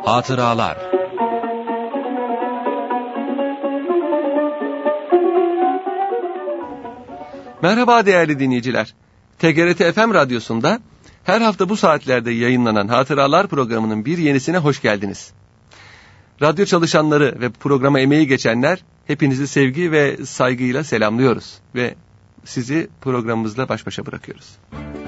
Hatıralar. Merhaba değerli dinleyiciler. TGRT FM Radyosu'nda her hafta bu saatlerde yayınlanan Hatıralar programının bir yenisine hoş geldiniz. Radyo çalışanları ve programa emeği geçenler hepinizi sevgi ve saygıyla selamlıyoruz ve sizi programımızla baş başa bırakıyoruz.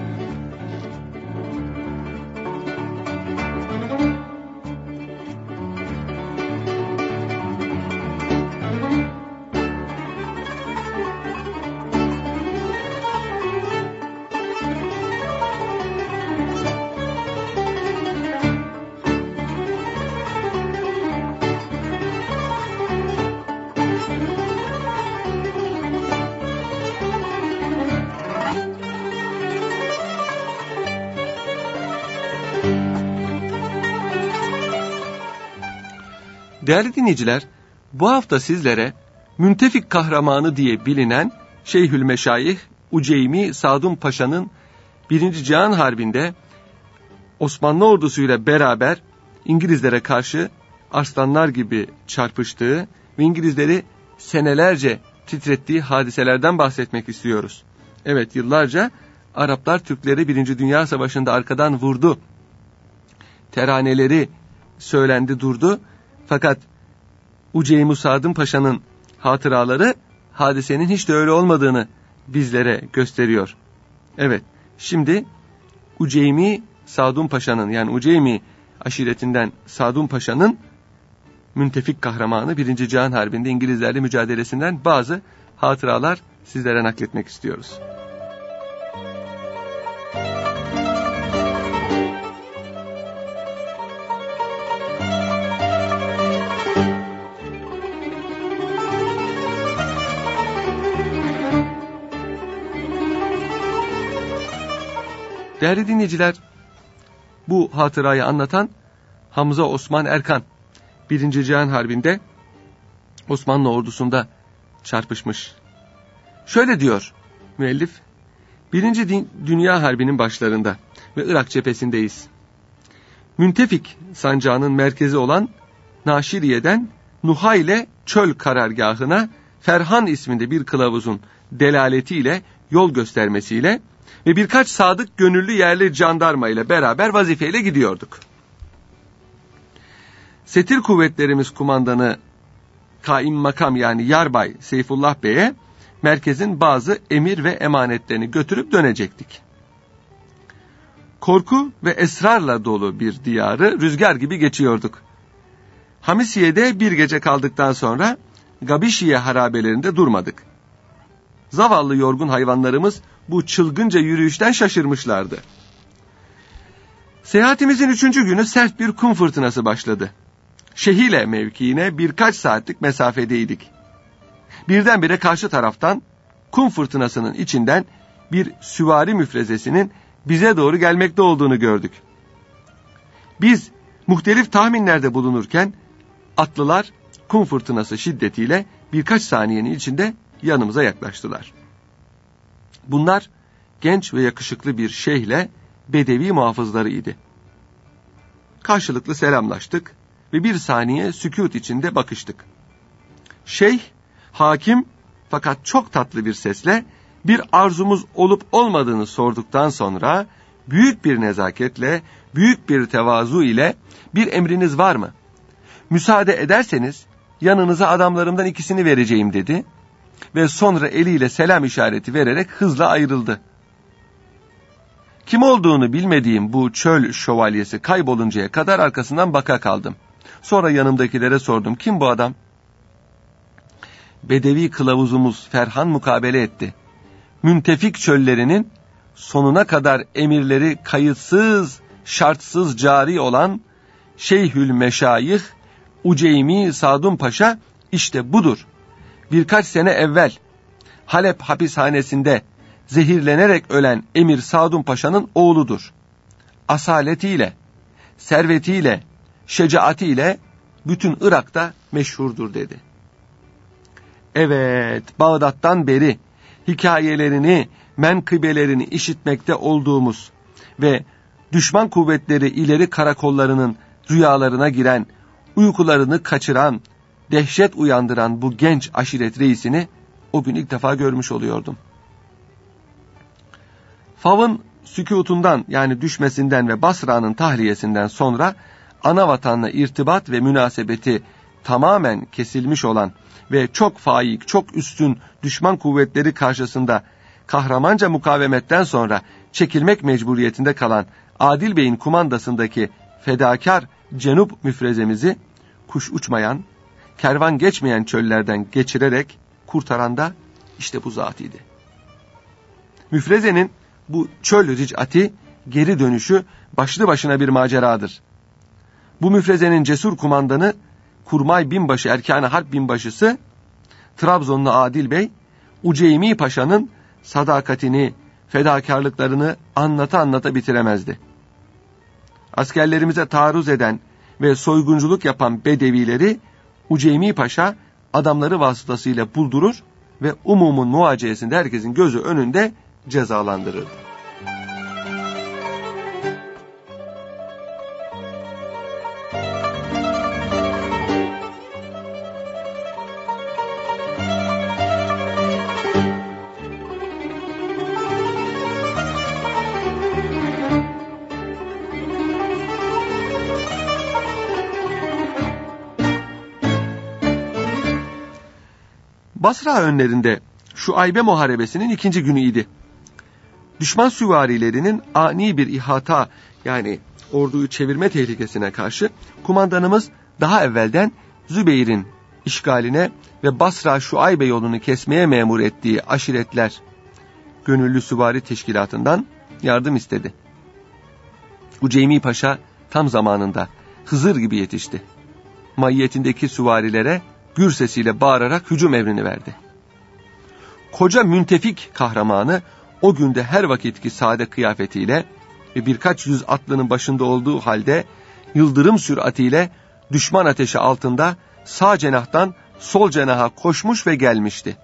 Değerli dinleyiciler, bu hafta sizlere Müntefik kahramanı diye bilinen Şeyhülmeşayih Uceymi Sadun Paşa'nın 1. Cihan Harbi'nde Osmanlı ordusuyla beraber İngilizlere karşı arslanlar gibi çarpıştığı ve İngilizleri senelerce titrettiği hadiselerden bahsetmek istiyoruz. Evet, yıllarca Araplar Türkleri 1. Dünya Savaşı'nda arkadan vurdu. Teraneleri söylendi durdu. Fakat Uceymi Sadun Paşa'nın hatıraları hadisenin hiç de öyle olmadığını bizlere gösteriyor. Evet, şimdi Uceymi Sadun Paşa'nın, yani Uceymi aşiretinden Sadun Paşa'nın Müntefik kahramanı 1. Cihan Harbi'nde İngilizlerle mücadelesinden bazı hatıralar sizlere nakletmek istiyoruz. Değerli dinleyiciler, bu hatırayı anlatan Hamza Osman Erkan 1. Cihan Harbi'nde Osmanlı ordusunda çarpışmış. Şöyle diyor müellif: 1. Dünya Harbi'nin başlarında ve Irak cephesindeyiz. Müntefik sancağının merkezi olan Naşiriye'den Nuhayle çöl karargahına Ferhan isminde bir kılavuzun delaletiyle, yol göstermesiyle ve birkaç sadık gönüllü yerli jandarma ile beraber vazifeyle gidiyorduk. Setir kuvvetlerimiz kumandanı Kaimakam, yani Yarbay Seyfullah Bey'e merkezin bazı emir ve emanetlerini götürüp dönecektik. Korku ve esrarla dolu bir diyarı rüzgar gibi geçiyorduk. Hamisiye'de bir gece kaldıktan sonra Gabişiye harabelerinde durmadık. Zavallı yorgun hayvanlarımız bu çılgınca yürüyüşten şaşırmışlardı. Seyahatimizin 3. günü sert bir kum fırtınası başladı. Şehile mevkiine birkaç saatlik mesafedeydik. Birdenbire karşı taraftan kum fırtınasının içinden bir süvari müfrezesinin bize doğru gelmekte olduğunu gördük. Biz muhtelif tahminlerde bulunurken atlılar kum fırtınası şiddetiyle birkaç saniyenin içinde yanımıza yaklaştılar. Bunlar genç ve yakışıklı bir şeyhle bedevi muhafızları idi. Karşılıklı selamlaştık ve bir saniye sükût içinde bakıştık. Şeyh, hakim fakat çok tatlı bir sesle bir arzumuz olup olmadığını sorduktan sonra büyük bir nezaketle, büyük bir tevazu ile "Bir emriniz var mı? Müsaade ederseniz yanınıza adamlarımdan 2'sini vereceğim" dedi ve sonra eliyle selam işareti vererek hızla ayrıldı. Kim olduğunu bilmediğim bu çöl şövalyesi kayboluncaya kadar arkasından baka kaldım. Sonra yanımdakilere sordum: "Kim bu adam?" Bedevi kılavuzumuz Ferhan mukabele etti. Müntefik çöllerinin sonuna kadar emirleri kayıtsız, şartsız cari olan Şeyhülmeşayih Uceymi Sadun Paşa işte budur. Birkaç sene evvel Halep hapishanesinde zehirlenerek ölen Emir Sadun Paşa'nın oğludur. Asaletiyle, servetiyle, şecaatiyle bütün Irak'ta meşhurdur dedi. Evet, Bağdat'tan beri hikayelerini, menkıbelerini işitmekte olduğumuz ve düşman kuvvetleri ileri karakollarının rüyalarına giren, uykularını kaçıran, dehşet uyandıran bu genç aşiret reisini o gün ilk defa görmüş oluyordum. Fav'ın sükutundan yani düşmesinden ve Basra'nın tahliyesinden sonra ana vatanla irtibat ve münasebeti tamamen kesilmiş olan ve çok faik, çok üstün düşman kuvvetleri karşısında kahramanca mukavemetten sonra çekilmek mecburiyetinde kalan Adil Bey'in kumandasındaki fedakar Cenup müfrezemizi kuş uçmayan, kervan geçmeyen çöllerden geçirerek kurtaran da işte bu zat idi. Müfrezenin bu çöl ricati geri dönüşü başlı başına bir maceradır. Bu müfrezenin cesur kumandanı Kurmay Binbaşı Erkan-ı Harp Binbaşısı Trabzonlu Adil Bey, Uceymi Paşa'nın sadakatini, fedakarlıklarını anlata bitiremezdi. Askerlerimize taarruz eden ve soygunculuk yapan Bedevileri Uceymi Paşa adamları vasıtasıyla buldurur ve umumun muhaceyesinde herkesin gözü önünde cezalandırırdı. Basra önlerinde Şuaybe Muharebesi'nin 2. günüydi. Düşman süvarilerinin ani bir ihata yani orduyu çevirme tehlikesine karşı kumandanımız daha evvelden Zübeyir'in işgaline ve Basra Şuaybe yolunu kesmeye memur ettiği aşiretler Gönüllü Süvari Teşkilatı'ndan yardım istedi. Uceymi Paşa tam zamanında Hızır gibi yetişti. Maiyetindeki süvarilere gür sesiyle bağırarak hücum emrini verdi. Koca müntefik kahramanı o günde her vakitki sade kıyafetiyle ve birkaç yüz atlının başında olduğu halde yıldırım süratiyle düşman ateşi altında sağ cenahtan sol cenaha koşmuş ve gelmişti.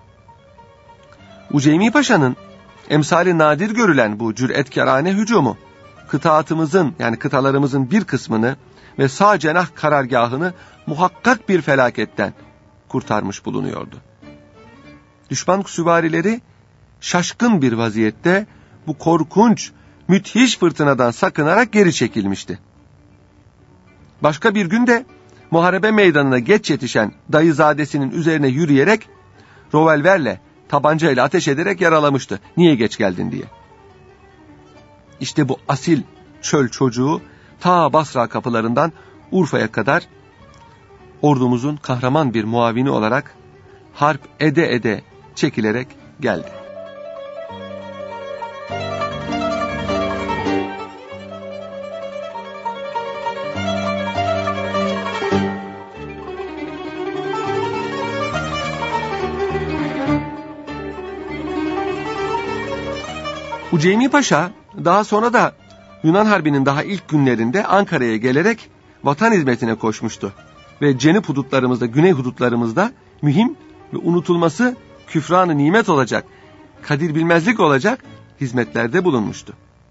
Uceymi Paşa'nın emsali nadir görülen bu cüretkârane hücumu kıtaatımızın yani kıtalarımızın bir kısmını ve sağ cenah karargahını muhakkak bir felaketten kurtarmış bulunuyordu. Düşman süvarileri şaşkın bir vaziyette bu korkunç, müthiş fırtınadan sakınarak geri çekilmişti. Başka bir günde muharebe meydanına geç yetişen dayızadesinin üzerine yürüyerek revolverle, tabancayla ateş ederek yaralamıştı. Niye geç geldin diye. İşte bu asil çöl çocuğu ta Basra kapılarından Urfa'ya kadar ordumuzun kahraman bir muavini olarak harp ede çekilerek geldi. Uceymi Paşa daha sonra da Yunan Harbi'nin daha ilk günlerinde Ankara'ya gelerek vatan hizmetine koşmuştu. Ve cenub hudutlarımızda, güney hudutlarımızda mühim ve unutulması küfran-ı nimet olacak, kadir bilmezlik olacak hizmetlerde bulunmuştu.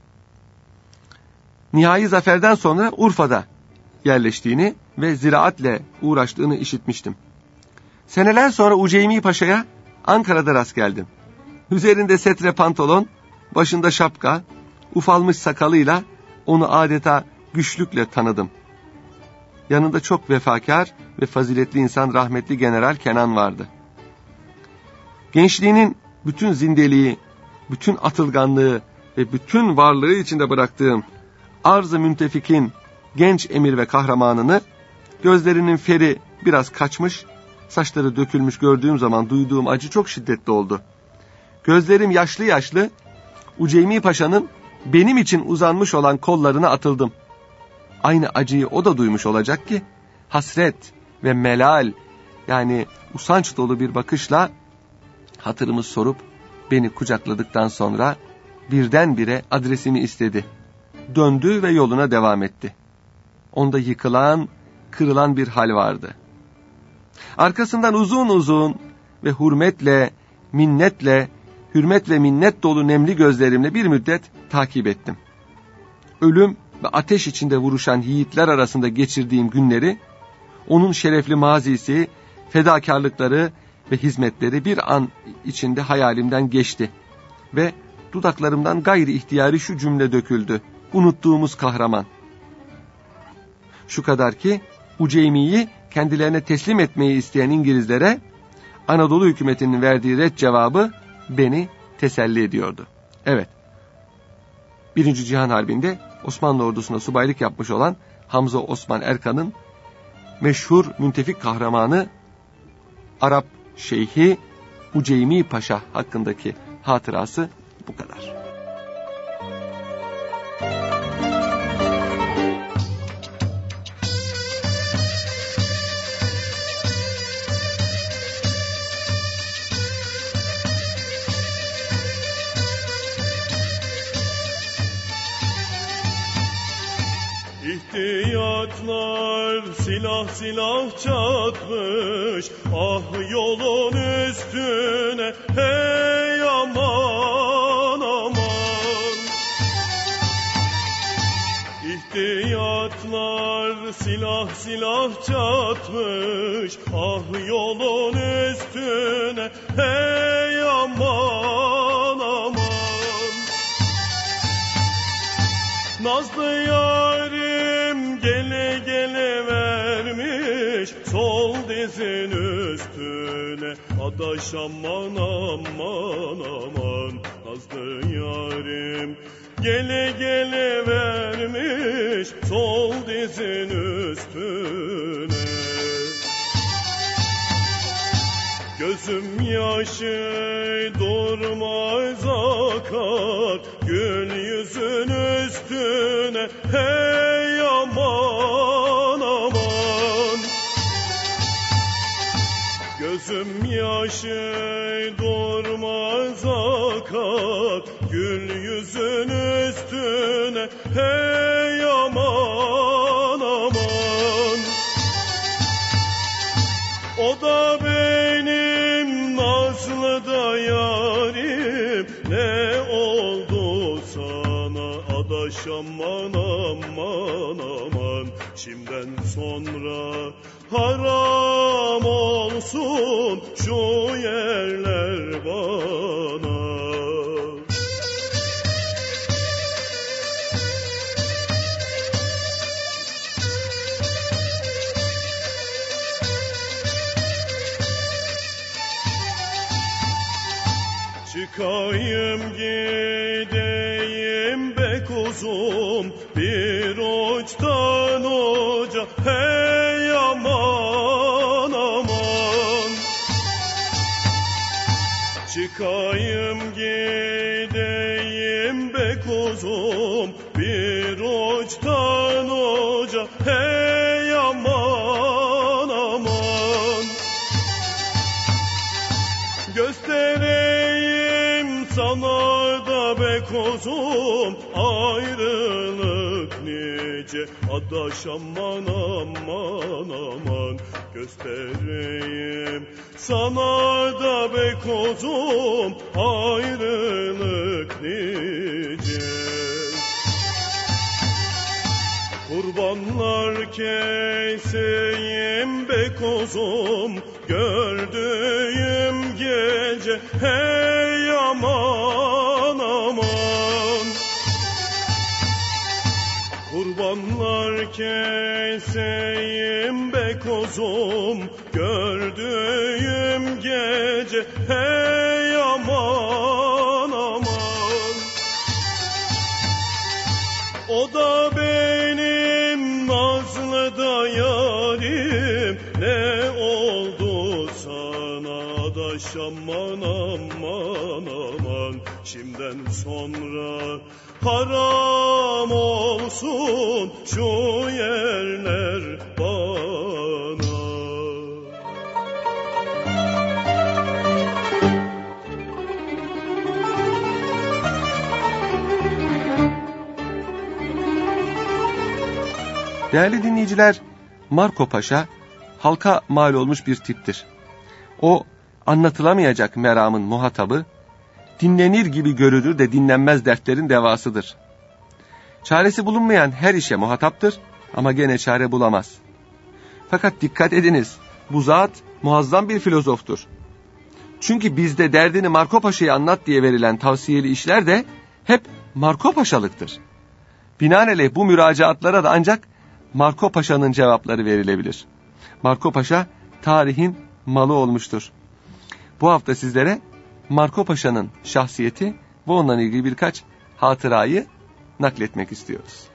Nihai zaferden sonra Urfa'da yerleştiğini ve ziraatle uğraştığını işitmiştim. Seneler sonra Uceymi Paşa'ya Ankara'da rast geldim. Üzerinde setre pantolon, başında şapka, ufalmış sakalıyla onu adeta güçlükle tanıdım. Yanında çok vefakar ve faziletli insan rahmetli General Kenan vardı. Gençliğinin bütün zindeliği, bütün atılganlığı ve bütün varlığı içinde bıraktığım arz-ı müntefikin genç emir ve kahramanını gözlerinin feri biraz kaçmış, saçları dökülmüş gördüğüm zaman duyduğum acı çok şiddetli oldu. Gözlerim yaşlı yaşlı Uceymi Paşa'nın benim için uzanmış olan kollarına atıldım. Aynı acıyı o da duymuş olacak ki hasret ve melal yani usanç dolu bir bakışla hatırımı sorup beni kucakladıktan sonra birdenbire adresimi istedi. Döndü ve yoluna devam etti. Onda yıkılan, kırılan bir hal vardı. Arkasından uzun uzun ve hürmet ve minnet dolu nemli gözlerimle bir müddet takip ettim. Ölüm ve ateş içinde vuruşan yiğitler arasında geçirdiğim günleri, onun şerefli mazisi, fedakarlıkları ve hizmetleri bir an içinde hayalimden geçti. Ve dudaklarımdan gayri ihtiyari şu cümle döküldü: unuttuğumuz kahraman. Şu kadar ki Uceymi'yi kendilerine teslim etmeyi isteyen İngilizlere Anadolu hükümetinin verdiği ret cevabı beni teselli ediyordu. Evet, 1. Cihan Harbi'nde Osmanlı ordusuna subaylık yapmış olan Hamza Osman Erkan'ın meşhur müntefik kahramanı Arap Şeyhi Uceymi Paşa hakkındaki hatırası bu kadar. İhtiyatlar silah silah çatmış, ah yolun üstüne hey aman aman. İhtiyatlar silah silah çatmış, ah yolun üstüne hey aman aman. Nazlı yarim gele gele vermiş sol dizin üstüne, adaş aman aman aman. Nazlı yarim gele gele vermiş sol dizin üstüne. Gözüm yaşı durmaz akar gül yüzün üstüne hey aman aman. Gözüm yaşı durmaz akar gül yüzün üstüne hey aman aman. O da benim nazlı da yarim, ne oldu sana adaş aman aman aman. Şimdiden sonra haram olsun şu yerler bana. Çıkayım gideyim be kuzum bir uçtan uca hey aman aman. Çıkayım gideyim be kuzum bir uçtan uca hey aman aman. Göstereyim sana da be kuzum ayrılık nice, adaş aman aman aman. Göstereyim sana da be kuzum ayrılık nice. Kurbanlar keseyim be kuzum gördüğüm gece hey aman aman. Kurbanlar keseyim be kuzum gördüğüm gece hey aman aman. O da benim nazlı da yarim, ne oldu sana adaş aman aman aman. Şimdiden sonra haram olsun şu yerler bana. Değerli dinleyiciler, Marco Paşa halka mal olmuş bir tiptir. O anlatılamayacak meramın muhatabı, dinlenir gibi görülür de dinlenmez dertlerin devasıdır. Çaresi bulunmayan her işe muhataptır ama gene çare bulamaz. Fakat dikkat ediniz, bu zat muazzam bir filozoftur. Çünkü bizde derdini Marco Paşa'ya anlat diye verilen tavsiyeli işler de hep Marco Paşalıktır. Binaenaleyh bu müracaatlara da ancak Marco Paşa'nın cevapları verilebilir. Marco Paşa tarihin malı olmuştur. Bu hafta sizlere Marco Paşa'nın şahsiyeti ve onunla ilgili birkaç hatırayı nakletmek istiyoruz.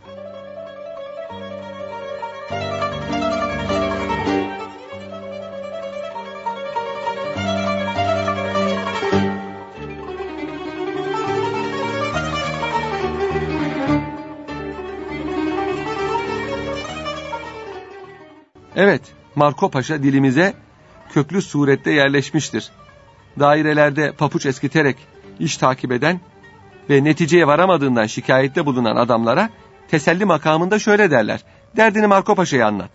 Evet, Marco Paşa dilimize köklü surette yerleşmiştir. Dairelerde papuç eskiterek iş takip eden ve neticeye varamadığından şikayette bulunan adamlara teselli makamında şöyle derler: derdini Marco Paşa'ya anlat.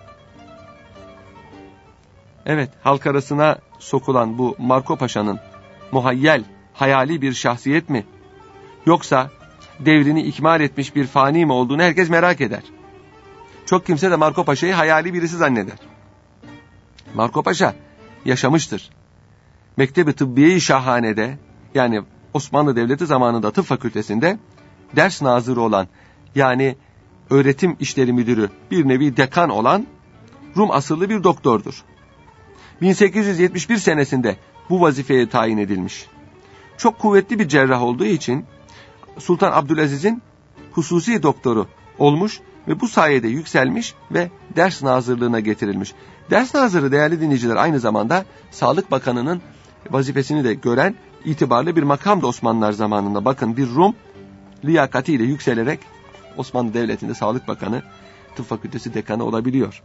Evet, halk arasına sokulan bu Marco Paşa'nın muhayyel, hayali bir şahsiyet mi, yoksa devrini ikmal etmiş bir fani mi olduğunu herkes merak eder. Çok kimse de Marco Paşa'yı hayali birisi zanneder. Marco Paşa yaşamıştır. Mektebi Tıbbiye-i Şahane'de, yani Osmanlı Devleti zamanında tıp fakültesinde ders nazırı olan, yani öğretim işleri müdürü, bir nevi dekan olan Rum asıllı bir doktordur. 1871 senesinde bu vazifeye tayin edilmiş. Çok kuvvetli bir cerrah olduğu için Sultan Abdülaziz'in hususi doktoru olmuş ve bu sayede yükselmiş ve ders nazırlığına getirilmiş. Ders nazırı, değerli dinleyiciler, aynı zamanda Sağlık Bakanı'nın vazifesini de gören itibarlı bir makamdı Osmanlılar zamanında. Bakın, bir Rum liyakatiyle yükselerek Osmanlı Devleti'nde Sağlık Bakanı, Tıp Fakültesi dekanı olabiliyor.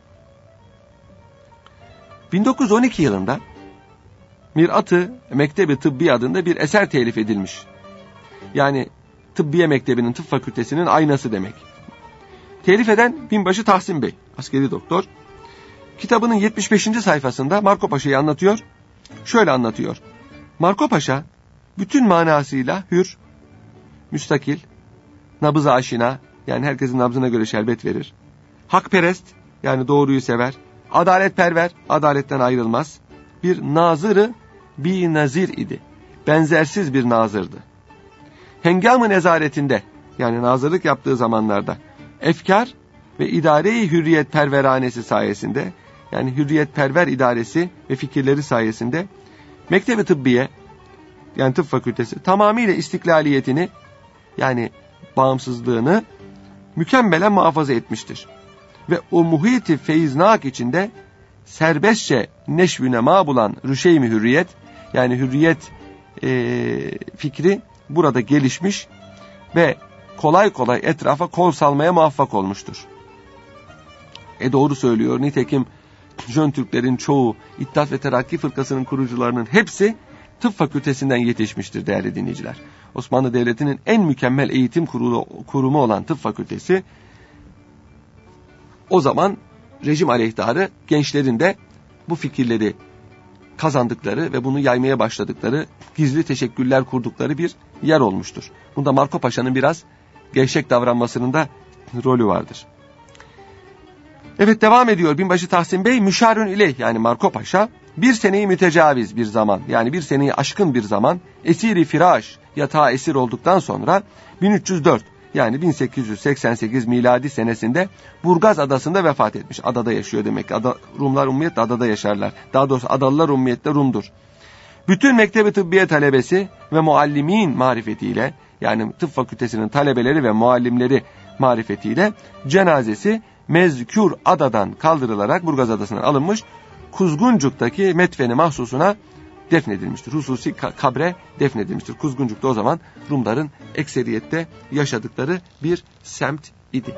1912 yılında Mirat-ı Mektebi Tıbbi adında bir eser telif edilmiş. Yani Tıbbiye Mektebi'nin Tıp Fakültesinin aynası demek. Telif eden Binbaşı Tahsin Bey, askeri doktor. Kitabının 75. sayfasında Marco Paşa'yı anlatıyor. Şöyle anlatıyor: Marco Paşa bütün manasıyla hür, müstakil, nabız aşina, yani herkesin nabzına göre şerbet verir. Hakperest, yani doğruyu sever. Adaletperver, adaletten ayrılmaz. Bir nazırı bi nazir idi. Benzersiz bir nazırdı. Hengamı nezaretinde, yani nazırlık yaptığı zamanlarda efkar ve idare-i hürriyet perveranesi sayesinde, yani hürriyetperver idaresi ve fikirleri sayesinde Mektebi Tıbbiye, yani tıp fakültesi tamamıyla istiklaliyetini, yani bağımsızlığını mükemmelen muhafaza etmiştir. Ve o muhit-i feyiznak içinde serbestçe neşv-ü nema bulan rüşeym-i hürriyet, yani hürriyet fikri burada gelişmiş ve kolay kolay etrafa kol salmaya muvaffak olmuştur. Doğru söylüyor. Nitekim Jön Türklerin çoğu, İttihat ve Terakki fırkasının kurucularının hepsi tıp fakültesinden yetişmiştir değerli dinleyiciler. Osmanlı Devleti'nin en mükemmel eğitim kurumu olan tıp fakültesi, o zaman rejim aleyhtarı gençlerin de bu fikirleri kazandıkları ve bunu yaymaya başladıkları, gizli teşekküller kurdukları bir yer olmuştur. Bunda Marco Paşa'nın biraz gevşek davranmasının da rolü vardır. Evet, devam ediyor Binbaşı Tahsin Bey. Müşarün ileyh, yani Marco Paşa bir seneyi mütecaviz bir zaman, yani bir seneyi aşkın bir zaman esiri firaş, yatağa esir olduktan sonra 1304, yani 1888 miladi senesinde Burgaz adasında vefat etmiş. Adada yaşıyor demek ki. Rumlar ummiyetle adada yaşarlar. Daha doğrusu Adalılar ummiyetle Rum'dur. Bütün Mektebi Tıbbiye talebesi ve muallimin marifetiyle, yani tıp fakültesinin talebeleri ve muallimleri marifetiyle cenazesi mezkür adadan kaldırılarak Burgaz adasından alınmış, Kuzguncuk'taki metfeni mahsusuna defnedilmiştir. Hususi kabre defnedilmiştir. Kuzguncuk da o zaman Rumların ekseriyette yaşadıkları bir semt idi.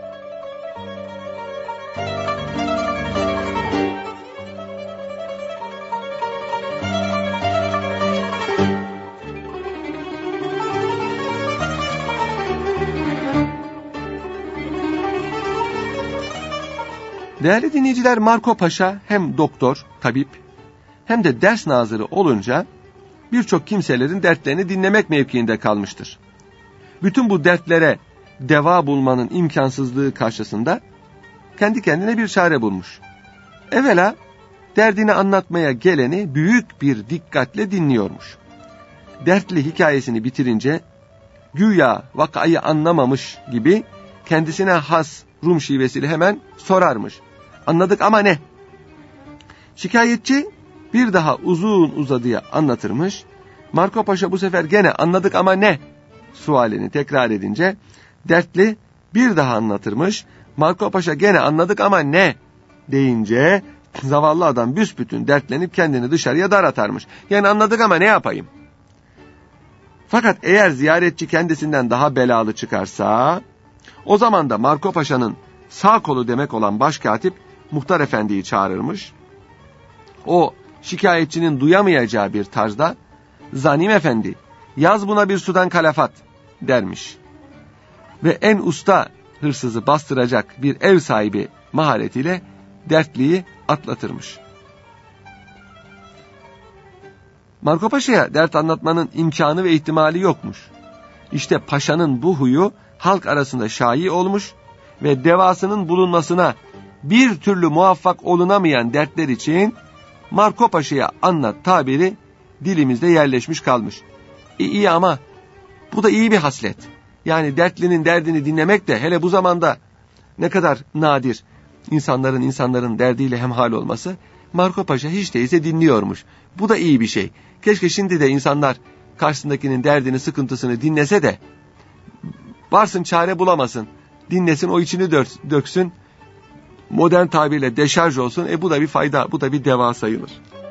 Değerli dinleyiciler, Marco Paşa hem doktor, tabip, hem de ders nazırı olunca birçok kimselerin dertlerini dinlemek mevkiinde kalmıştır. Bütün bu dertlere deva bulmanın imkansızlığı karşısında kendi kendine bir çare bulmuş. Evvela derdini anlatmaya geleni büyük bir dikkatle dinliyormuş. Dertli hikayesini bitirince güya vakayı anlamamış gibi kendisine has Rum şivesiyle hemen sorarmış. Anladık ama ne? Şikayetçi bir daha uzun uzadıya anlatırmış. Marco Paşa bu sefer gene anladık ama ne? Sualini tekrar edince dertli bir daha anlatırmış. Marco Paşa gene anladık ama ne? Deyince zavallı adam büsbütün dertlenip kendini dışarıya dar atarmış. Yani anladık ama ne yapayım? Fakat eğer ziyaretçi kendisinden daha belalı çıkarsa, o zaman da Marco Paşa'nın sağ kolu demek olan başkatip Muhtar Efendi'yi çağırırmış. O şikayetçinin duyamayacağı bir tarzda, Zanim Efendi, yaz buna bir sudan kalafat dermiş. Ve en usta hırsızı bastıracak bir ev sahibi maharetiyle dertliyi atlatırmış. Marco Paşa'ya dert anlatmanın imkanı ve ihtimali yokmuş. İşte paşanın bu huyu halk arasında şai olmuş ve devasının bulunmasına bir türlü muvaffak olunamayan dertler için Marco Paşa'ya anlat tabiri dilimizde yerleşmiş kalmış. İyi ama bu da iyi bir haslet. Yani dertlinin derdini dinlemek de hele bu zamanda ne kadar nadir insanların derdiyle hemhal olması. Marco Paşa hiç değilse dinliyormuş. Bu da iyi bir şey. Keşke şimdi de insanlar karşısındakinin derdini, sıkıntısını dinlese de varsın çare bulamasın. Dinlesin, o içini döksün. Modern tabirle deşarj olsun. Bu da bir fayda, bu da bir deva sayılır.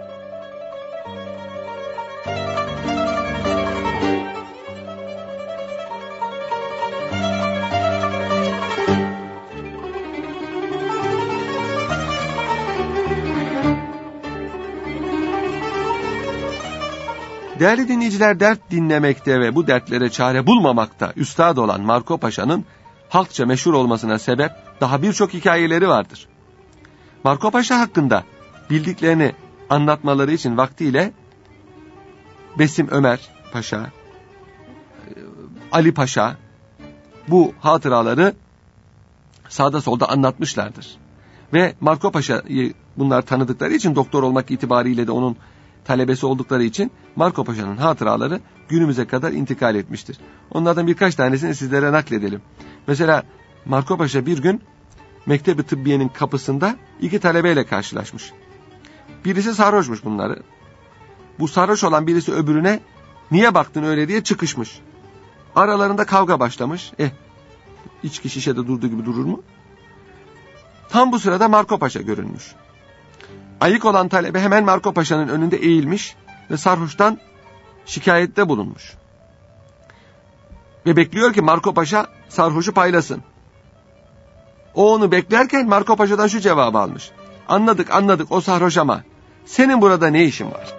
Değerli dinleyiciler, dert dinlemekte ve bu dertlere çare bulmamakta üstad olan Marco Paşa'nın halkça meşhur olmasına sebep daha birçok hikayeleri vardır. Marco Paşa hakkında bildiklerini anlatmaları için vaktiyle Besim Ömer Paşa, Ali Paşa bu hatıraları sağda solda anlatmışlardır. Ve Marco Paşa'yı bunlar tanıdıkları için, doktor olmak itibariyle de onun talebesi oldukları için Marco Paşa'nın hatıraları günümüze kadar intikal etmiştir. Onlardan birkaç tanesini sizlere nakledelim. Mesela Marco Paşa bir gün Mektebi Tıbbiye'nin kapısında iki talebeyle karşılaşmış. Birisi sarhoşmuş bunları. Bu sarhoş olan birisi öbürüne niye baktın öyle diye çıkışmış. Aralarında kavga başlamış. İçki şişede durduğu gibi durur mu? Tam bu sırada Marco Paşa görünmüş. Ayık olan talebe hemen Marco Paşa'nın önünde eğilmiş ve sarhoştan şikayette bulunmuş. Ve bekliyor ki Marco Paşa sarhoşu paylasın. O onu beklerken Marco Paşa'dan şu cevabı almış. Anladık o sarhoş ama senin burada ne işin var?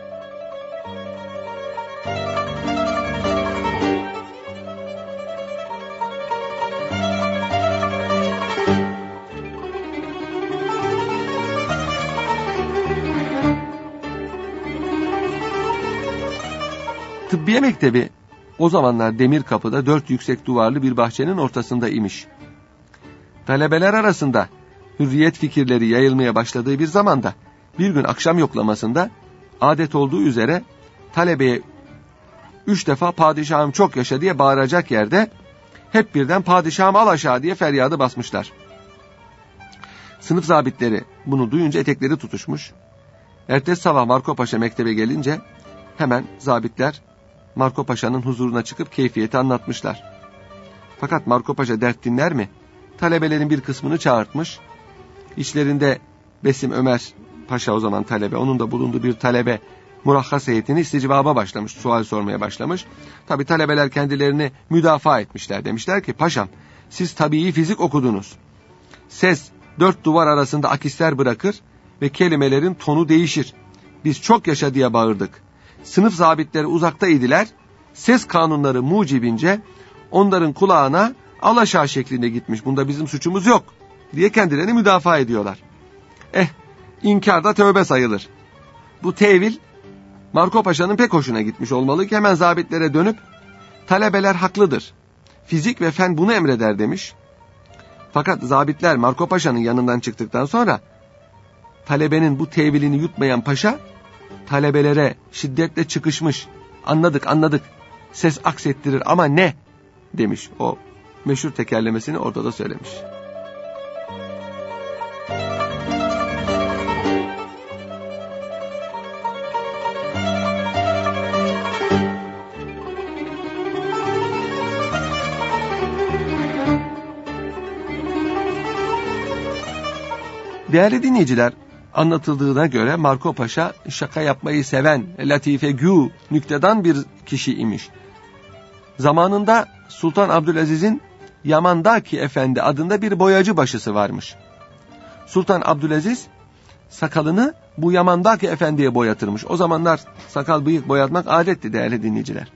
Tıbbiye Mektebi o zamanlar Demirkapı'da 4 yüksek duvarlı bir bahçenin ortasında imiş. Talebeler arasında hürriyet fikirleri yayılmaya başladığı bir zamanda bir gün akşam yoklamasında adet olduğu üzere talebeye 3 defa padişahım çok yaşa diye bağıracak yerde hep birden padişahım al aşağı diye feryadı basmışlar. Sınıf zabitleri bunu duyunca etekleri tutuşmuş. Ertesi sabah Marco Paşa mektebe gelince hemen zabitler Marco Paşa'nın huzuruna çıkıp keyfiyeti anlatmışlar. Fakat Marco Paşa dert dinler mi? Talebelerin bir kısmını çağırtmış. İçlerinde Besim Ömer Paşa o zaman talebe, onun da bulunduğu bir talebe murahhas heyetini isticvaba başlamış, sual sormaya başlamış. Tabi talebeler kendilerini müdafaa etmişler. Demişler ki paşam siz tabii fizik okudunuz. Ses 4 duvar arasında akisler bırakır ve kelimelerin tonu değişir. Biz çok yaşa diye bağırdık. Sınıf zabitleri uzakta idiler. Ses kanunları mucibince onların kulağına alaşağı şeklinde gitmiş. Bunda bizim suçumuz yok diye kendilerini müdafaa ediyorlar. İnkarda tövbe sayılır. Bu tevil Marco Paşa'nın pek hoşuna gitmiş olmalı ki hemen zabitlere dönüp talebeler haklıdır. fizik ve fen bunu emreder demiş. Fakat zabitler Marco Paşa'nın yanından çıktıktan sonra talebenin bu tevilini yutmayan paşa talebelere şiddetle çıkışmış. Anladık, ses aksettirir ama ne demiş. O meşhur tekerlemesini orada da söylemiş. Değerli dinleyiciler, anlatıldığına göre Marco Paşa şaka yapmayı seven, latifegû, nüktedan bir kişi imiş. Zamanında Sultan Abdülaziz'in Yamandaki Efendi adında bir boyacı başısı varmış. Sultan Abdülaziz sakalını bu Yamandaki Efendi'ye boyatırmış. O zamanlar sakal bıyık boyatmak adetti değerli dinleyiciler.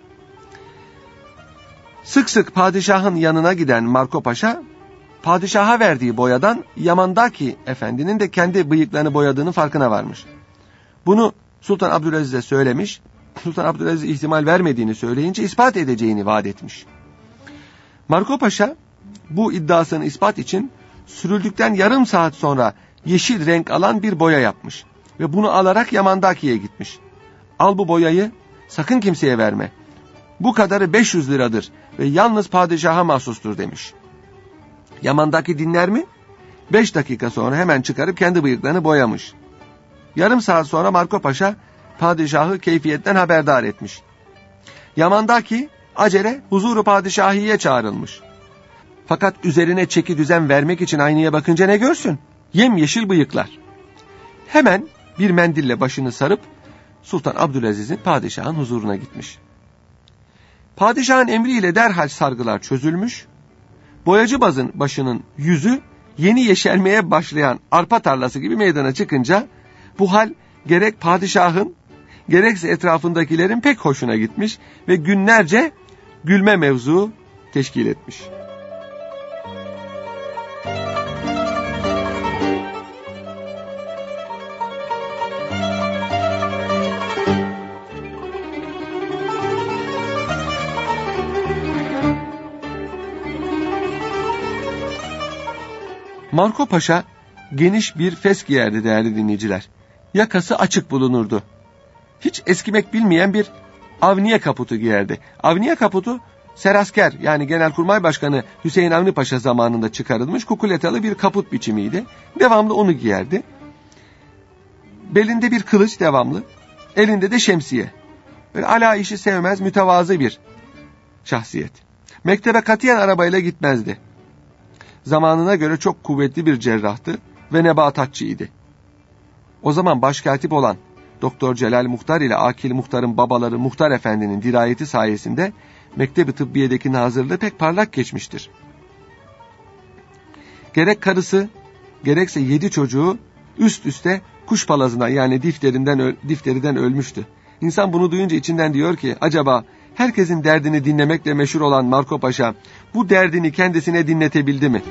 Sık sık padişahın yanına giden Marco Paşa, padişaha verdiği boyadan Yamandaki Efendi'nin de kendi bıyıklarını boyadığının farkına varmış. Bunu Sultan Abdülaziz'e söylemiş. Sultan Abdülaziz ihtimal vermediğini söyleyince ispat edeceğini vaat etmiş. Marco Paşa bu iddiasını ispat için sürüldükten yarım saat sonra yeşil renk alan bir boya yapmış. Ve bunu alarak Yamandaki'ye gitmiş. Al bu boyayı, sakın kimseye verme. Bu kadarı 500 liradır ve yalnız padişaha mahsustur demiş. Yamandaki dinler mi? 5 dakika sonra hemen çıkarıp kendi bıyıklarını boyamış. Yarım saat sonra Marco Paşa padişahı keyfiyetten haberdar etmiş. Yamandaki acele huzuru padişahiye çağrılmış. Fakat üzerine çeki düzen vermek için aynaya bakınca ne görsün? Yemyeşil bıyıklar. Hemen bir mendille başını sarıp Sultan Abdülaziz'in padişahın huzuruna gitmiş. Padişahın emriyle derhal sargılar çözülmüş. Boyacı başının yüzü yeni yeşermeye başlayan arpa tarlası gibi meydana çıkınca bu hal gerek padişahın gerekse etrafındakilerin pek hoşuna gitmiş ve günlerce gülme mevzu teşkil etmiş. Marco Paşa geniş bir fes giyerdi değerli dinleyiciler. Yakası açık bulunurdu. Hiç eskimek bilmeyen bir avniye kaputu giyerdi. Avniye kaputu serasker yani Genelkurmay Başkanı Hüseyin Avni Paşa zamanında çıkarılmış kukuletalı bir kaput biçimiydi. Devamlı onu giyerdi. Belinde bir kılıç devamlı, elinde de şemsiye. Böyle ala işi sevmez, mütevazı bir şahsiyet. Mektebe katiyen arabayla gitmezdi. Zamanına göre çok kuvvetli bir cerrahtı ve nebatatçıydı. O zaman başkatip olan Doktor Celal Muhtar ile Akil Muhtar'ın babaları Muhtar Efendi'nin dirayeti sayesinde Mektebi Tıbbiye'deki nazırlığı pek parlak geçmiştir. Gerek karısı, gerekse 7 çocuğu üst üste kuş palazından yani difteriden ölmüştü. İnsan bunu duyunca içinden diyor ki acaba herkesin derdini dinlemekle meşhur olan Marco Paşa bu derdini kendisine dinletebildi mi?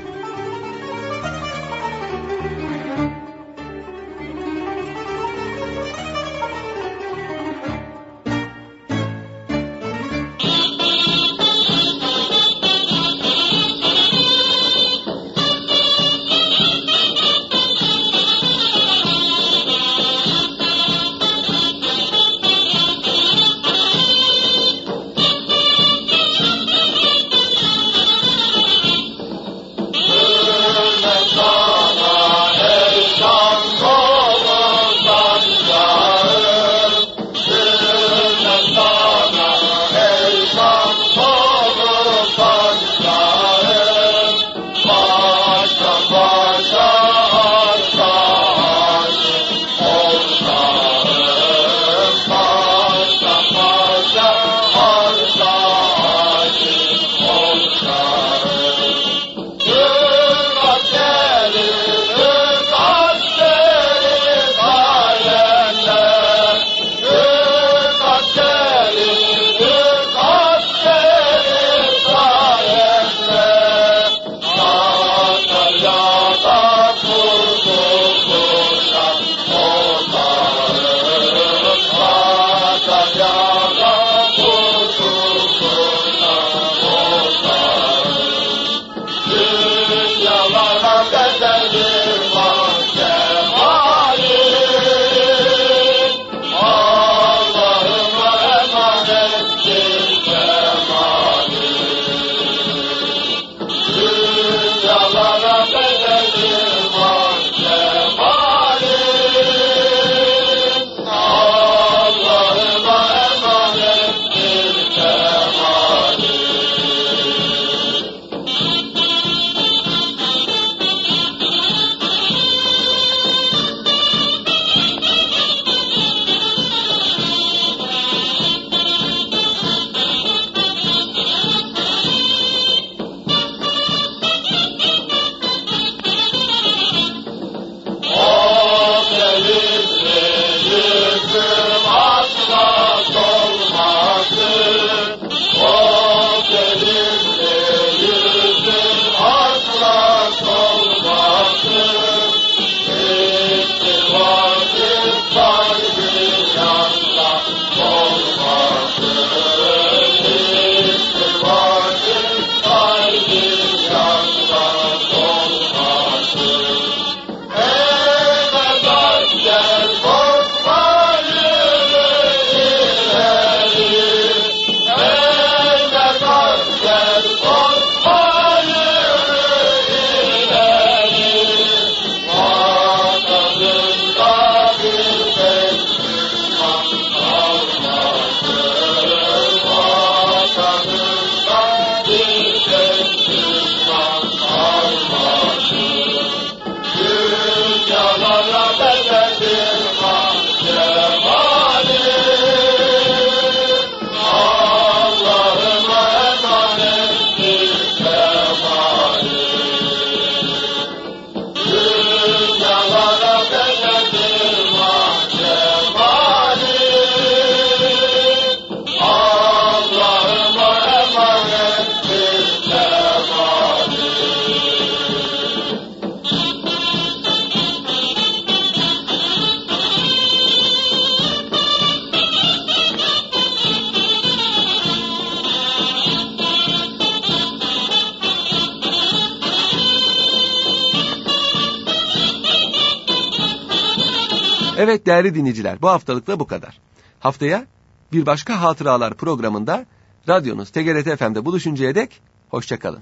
Evet değerli dinleyiciler, bu haftalık da bu kadar. Haftaya bir başka hatıralar programında radyonuz TGRT FM'de buluşuncaya dek hoşça kalın.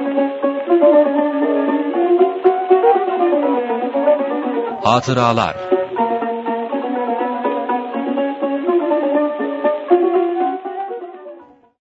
Hatıralar